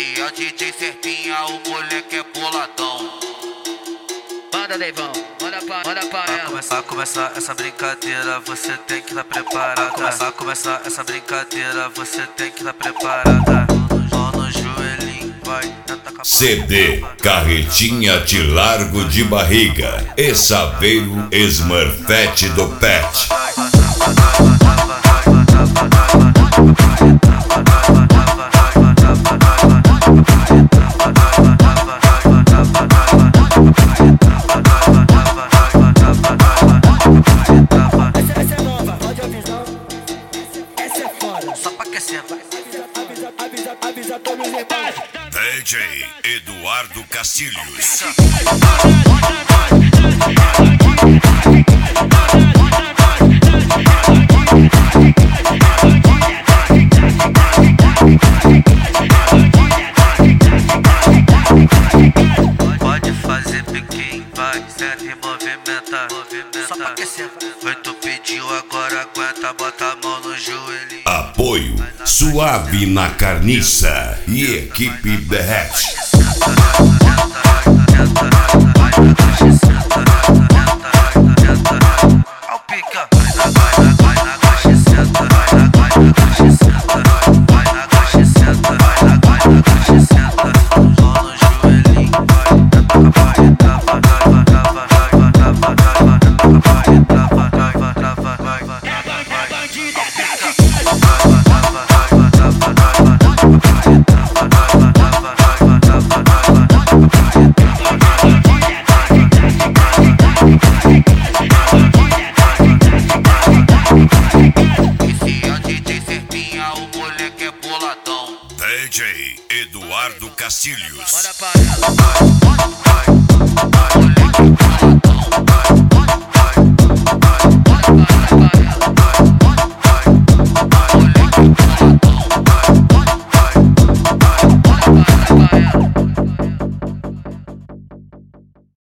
Esse é o DJ Serpinha, o moleque é boladão. Manda, Leivão, manda pra ela. Pra começar essa brincadeira, você tem que estar preparada. Pra começar essa brincadeira, você tem que estar preparada. Mão no joelhinho, vai tentar capar. CD Carretinha de Largo de Barriga e Saveiro Smurfette do Pet. Essa é nova, pode avisar. Essa é foda. Só pra aquecer, vai. Avisa todos os irmãos. DJ Eduardo Castilhos. Pode fazer piquinho, vai, senta e movimenta. Só pra aquecer, vai. Tu pediu, agora aguenta, bota a mão no joelhinho. Apoio Suave na Carniça e Equipe Derrete. Ao pica, vai na caixa, senta, vai na caixa, senta, vai na caixa, senta, vai na caixa, senta. Mão no joelhinho, vai, Esse é o DJ Serpinha, o moleque é boladão. DJ Eduardo Castilhos. manda pra ela.